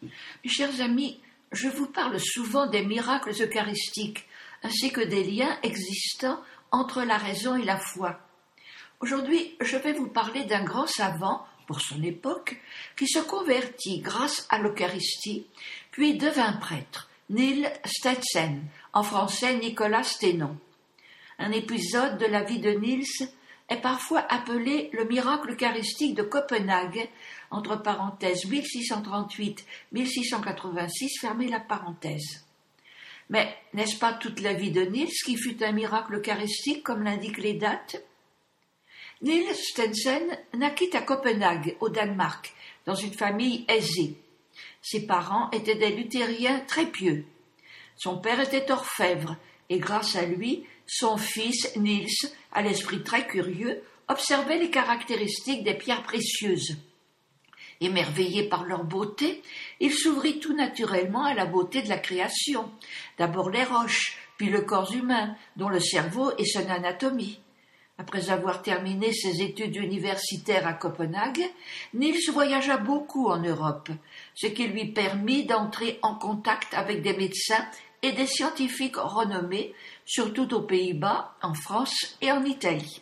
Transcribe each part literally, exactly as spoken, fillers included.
Mes chers amis, je vous parle souvent des miracles eucharistiques, ainsi que des liens existants entre la raison et la foi. Aujourd'hui, je vais vous parler d'un grand savant, pour son époque, qui se convertit grâce à l'Eucharistie, puis devint prêtre, Niels Stensen, en français Nicolas Sténon. Un épisode de la vie de Niels est parfois appelé le miracle eucharistique de Copenhague, entre parenthèses mille six cent trente-huit à mille six cent quatre-vingt-six, fermez la parenthèse. Mais n'est-ce pas toute la vie de Niels qui fut un miracle eucharistique, comme l'indiquent les dates? Niels Stensen naquit à Copenhague, au Danemark, dans une famille aisée. Ses parents étaient des luthériens très pieux. Son père était orfèvre, et grâce à lui, son fils Niels, à l'esprit très curieux, observait les caractéristiques des pierres précieuses. Émerveillé par leur beauté, il s'ouvrit tout naturellement à la beauté de la création, d'abord les roches, puis le corps humain, dont le cerveau est son anatomie. Après avoir terminé ses études universitaires à Copenhague, Niels voyagea beaucoup en Europe, ce qui lui permit d'entrer en contact avec des médecins et des scientifiques renommés, surtout aux Pays-Bas, en France et en Italie.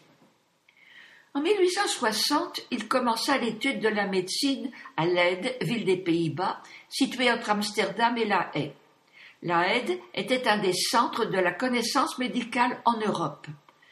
En mille huit cent soixante, il commença l'étude de la médecine à Leyde, ville des Pays-Bas, située entre Amsterdam et La Haye. La Haye était un des centres de la connaissance médicale en Europe.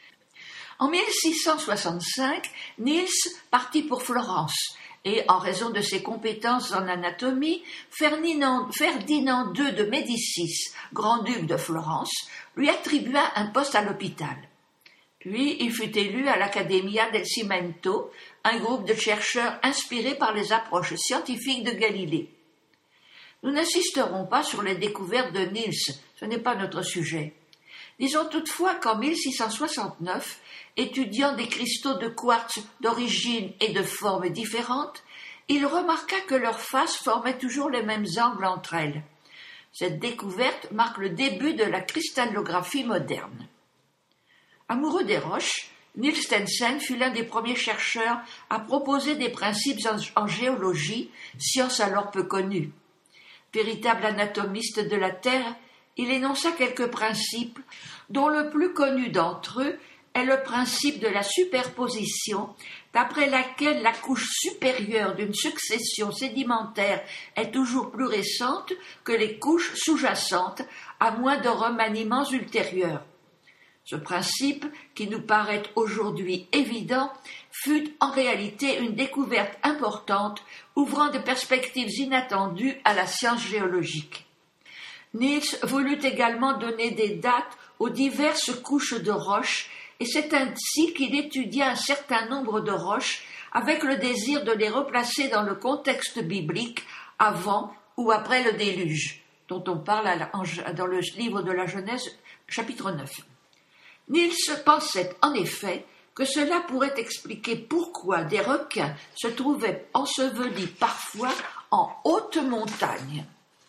En mille six cent soixante-cinq, Niels partit pour Florence et, en raison de ses compétences en anatomie, Ferdinand, Ferdinand deux de Médicis, grand-duc de Florence, lui attribua un poste à l'hôpital. Puis il fut élu à l'Accademia del Cimento, un groupe de chercheurs inspirés par les approches scientifiques de Galilée. Nous n'insisterons pas sur les découvertes de Niels, ce n'est pas notre sujet. Disons toutefois qu'en mille six cent soixante-neuf, étudiant des cristaux de quartz d'origine et de formes différentes, il remarqua que leurs faces formaient toujours les mêmes angles entre elles. Cette découverte marque le début de la cristallographie moderne. Amoureux des roches, Niels Stensen fut l'un des premiers chercheurs à proposer des principes en géologie, science alors peu connue. Véritable anatomiste de la Terre, il énonça quelques principes, dont le plus connu d'entre eux est le principe de la superposition, d'après laquelle la couche supérieure d'une succession sédimentaire est toujours plus récente que les couches sous-jacentes, à moins de remaniements ultérieurs. Ce principe, qui nous paraît aujourd'hui évident, fut en réalité une découverte importante, ouvrant des perspectives inattendues à la science géologique. Niels voulut également donner des dates aux diverses couches de roches, et c'est ainsi qu'il étudia un certain nombre de roches avec le désir de les replacer dans le contexte biblique avant ou après le déluge, dont on parle dans le livre de la Genèse, chapitre neuf. Niels pensait en effet que cela pourrait expliquer pourquoi des requins se trouvaient ensevelis parfois en haute montagne.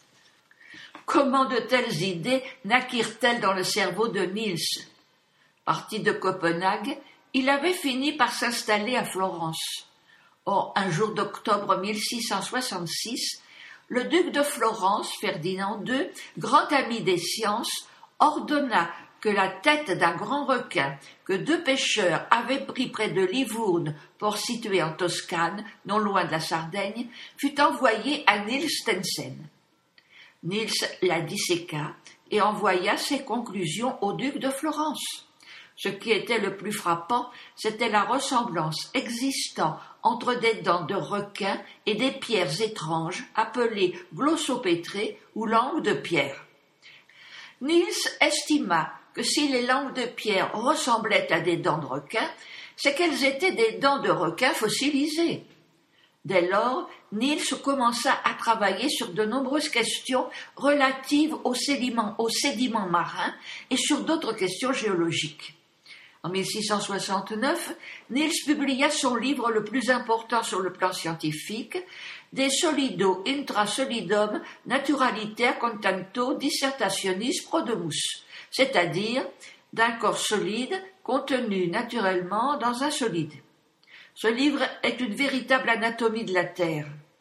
Comment de telles idées naquirent-elles dans le cerveau de Niels? Parti de Copenhague, il avait fini par s'installer à Florence. Or, un jour d'octobre mille six cent soixante-six, le duc de Florence, Ferdinand deux, grand ami des sciences, ordonna que la tête d'un grand requin que deux pêcheurs avaient pris près de Livourne, port situé en Toscane, non loin de la Sardaigne, fut envoyée à Niels Stensen. Niels la disséqua et envoya ses conclusions au duc de Florence. Ce qui était le plus frappant, c'était la ressemblance existant entre des dents de requin et des pierres étranges appelées glossopétrées ou langues de pierre. Niels estima que si les langues de pierre ressemblaient à des dents de requin, c'est qu'elles étaient des dents de requin fossilisées. Dès lors, Niels commença à travailler sur de nombreuses questions relatives aux sédiments, aux sédiments marins et sur d'autres questions géologiques. En mille six cent soixante-neuf, Niels publia son livre le plus important sur le plan scientifique, De solido intra solidum naturaliter contento dissertationis prodomus, c'est-à-dire d'un corps solide contenu naturellement dans un solide. Ce livre est une véritable anatomie de la Terre.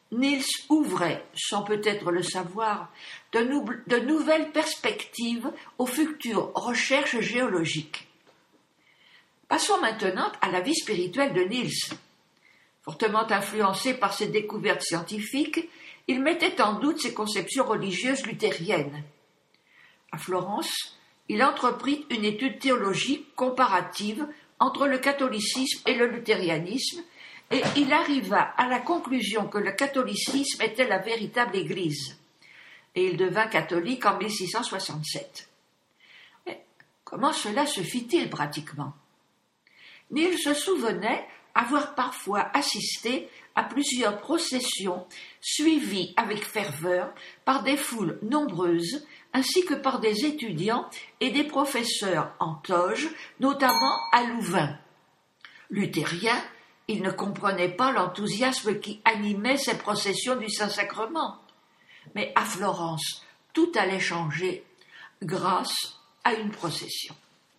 Niels ouvrait, sans peut-être le savoir, de, nou- de nouvelles perspectives aux futures recherches géologiques. Passons maintenant à la vie spirituelle de Niels. Fortement influencé par ses découvertes scientifiques, il mettait en doute ses conceptions religieuses luthériennes. À Florence, il entreprit une étude théologique comparative entre le catholicisme et le luthérianisme, et il arriva à la conclusion que le catholicisme était la véritable Église. Et il devint catholique en mille six cent soixante-sept. Mais comment cela se fit-il pratiquement ? Niels se souvenait avoir parfois assisté à plusieurs processions suivies avec ferveur par des foules nombreuses, ainsi que par des étudiants et des professeurs en toge, notamment à Louvain. Luthérien, il ne comprenait pas l'enthousiasme qui animait ces processions du Saint-Sacrement. Mais à Florence, tout allait changer grâce à une procession.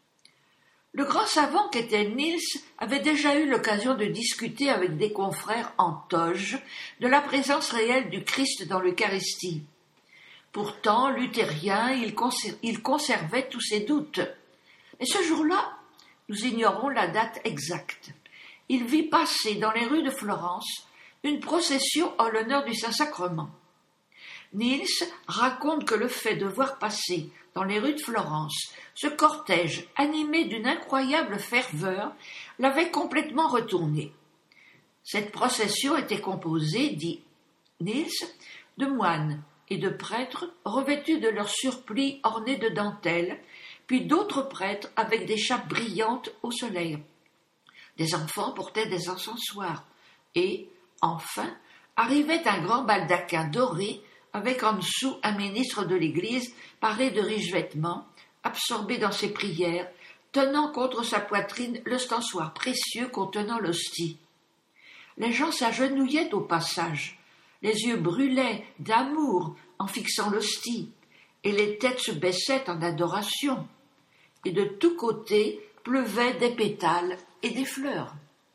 Le grand savant qu'était Niels avait déjà eu l'occasion de discuter avec des confrères en toge de la présence réelle du Christ dans l'Eucharistie. Pourtant, luthérien, il, conser- il conservait tous ses doutes. Mais ce jour-là, nous ignorons la date exacte. Il vit passer dans les rues de Florence une procession en l'honneur du Saint-Sacrement. Niels raconte que le fait de voir passer dans les rues de Florence ce cortège animé d'une incroyable ferveur l'avait complètement retourné. Cette procession était composée, dit Niels, de moines et de prêtres revêtus de leurs surplis ornés de dentelles, puis d'autres prêtres avec des chapes brillantes au soleil. Des enfants portaient des encensoirs, et, enfin, arrivait un grand baldaquin doré, avec en dessous un ministre de l'Église, paré de riches vêtements, absorbé dans ses prières, tenant contre sa poitrine l'ostensoir précieux contenant l'hostie. Les gens s'agenouillaient au passage, les yeux brûlaient d'amour en fixant l'hostie, et les têtes se baissaient en adoration, et de tous côtés pleuvaient des pétales et des fleurs.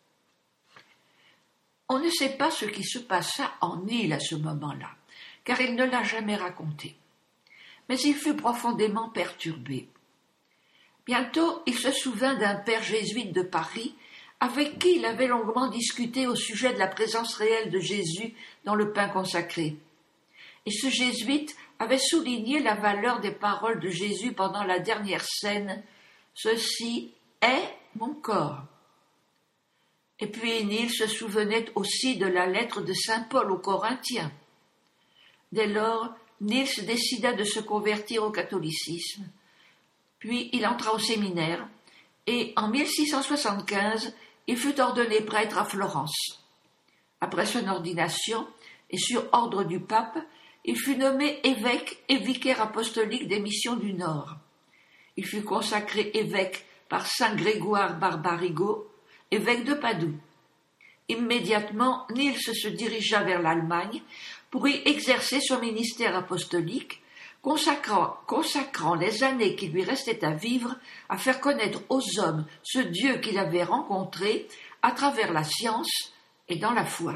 On ne sait pas ce qui se passa en Niels à ce moment-là, car il ne l'a jamais raconté. Mais il fut profondément perturbé. Bientôt, il se souvint d'un père jésuite de Paris avec qui il avait longuement discuté au sujet de la présence réelle de Jésus dans le pain consacré. Et ce jésuite avait souligné la valeur des paroles de Jésus pendant la dernière scène. « Ceci est mon corps ». Et puis Niels se souvenait aussi de la lettre de saint Paul aux Corinthiens. Dès lors, Niels décida de se convertir au catholicisme. Puis il entra au séminaire et en mille six cent soixante-quinze, il fut ordonné prêtre à Florence. Après son ordination et sur ordre du pape, il fut nommé évêque et vicaire apostolique des missions du Nord. Il fut consacré évêque par saint Grégoire Barbarigo, évêque de Padoue. Immédiatement, Niels se dirigea vers l'Allemagne pour y exercer son ministère apostolique, consacrant, consacrant les années qui lui restaient à vivre à faire connaître aux hommes ce Dieu qu'il avait rencontré à travers la science et dans la foi.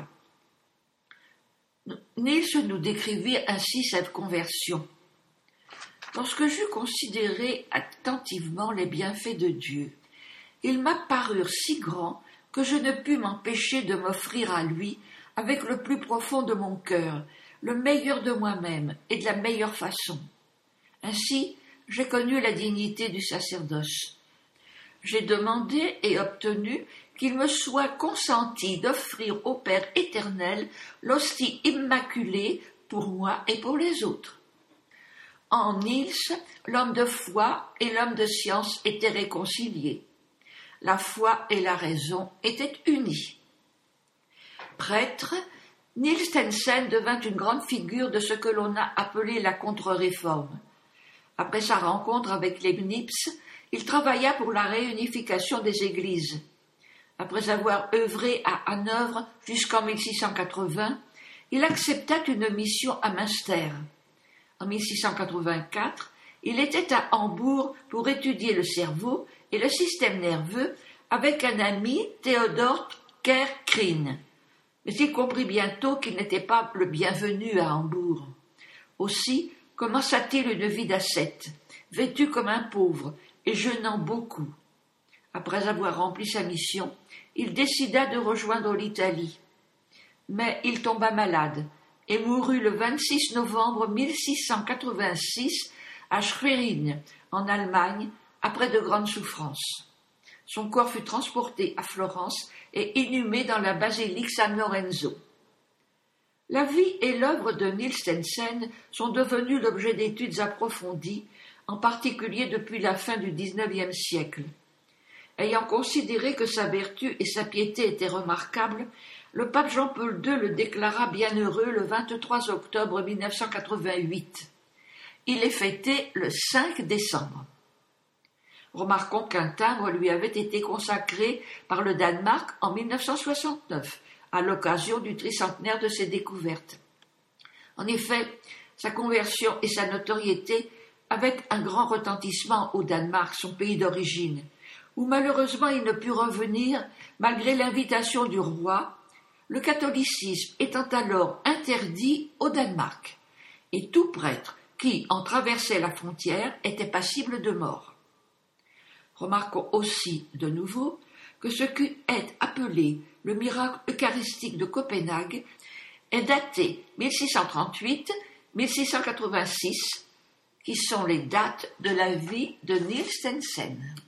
Niels nous décrivit ainsi cette conversion. Lorsque j'eus considéré attentivement les bienfaits de Dieu, ils m'apparurent si grands que je ne pus m'empêcher de m'offrir à lui avec le plus profond de mon cœur, le meilleur de moi-même et de la meilleure façon. Ainsi, j'ai connu la dignité du sacerdoce. J'ai demandé et obtenu qu'il me soit consenti d'offrir au Père éternel l'hostie immaculée pour moi et pour les autres. En Niels, l'homme de foi et l'homme de science étaient réconciliés. La foi et la raison étaient unies. Prêtre, Niels Stensen devint une grande figure de ce que l'on a appelé la contre-réforme. Après sa rencontre avec Leibniz, il travailla pour la réunification des églises. Après avoir œuvré à Hanovre jusqu'en mille six cent quatre-vingts, il accepta une mission à Münster. En mille six cent quatre-vingt-quatre, il était à Hambourg pour étudier le cerveau et le système nerveux avec un ami, Théodore Kerr-Krijn. Mais il comprit bientôt qu'il n'était pas le bienvenu à Hambourg. Aussi commença-t-il une vie d'ascète, vêtu comme un pauvre et jeûnant beaucoup. Après avoir rempli sa mission, il décida de rejoindre l'Italie. Mais il tomba malade et mourut le vingt-six novembre mille six cent quatre-vingt-six à Schwerin, en Allemagne, après de grandes souffrances. Son corps fut transporté à Florence et inhumé dans la basilique San Lorenzo. La vie et l'œuvre de Niels Stensen sont devenues l'objet d'études approfondies, en particulier depuis la fin du dix-neuvième siècle. Ayant considéré que sa vertu et sa piété étaient remarquables, le pape Jean-Paul deux le déclara bienheureux le vingt-trois octobre mille neuf cent quatre-vingt-huit. Il est fêté le cinq décembre. Remarquons qu'un timbre lui avait été consacré par le Danemark en mille neuf cent soixante-neuf, à l'occasion du tricentenaire de ses découvertes. En effet, sa conversion et sa notoriété avaient un grand retentissement au Danemark, son pays d'origine, où malheureusement il ne put revenir malgré l'invitation du roi, le catholicisme étant alors interdit au Danemark, et tout prêtre qui en traversait la frontière était passible de mort. Remarquons aussi, de nouveau, que ce qui est appelé le miracle eucharistique de Copenhague est daté mille six cent trente-huit à mille six cent quatre-vingt-six, qui sont les dates de la vie de Niels Stensen.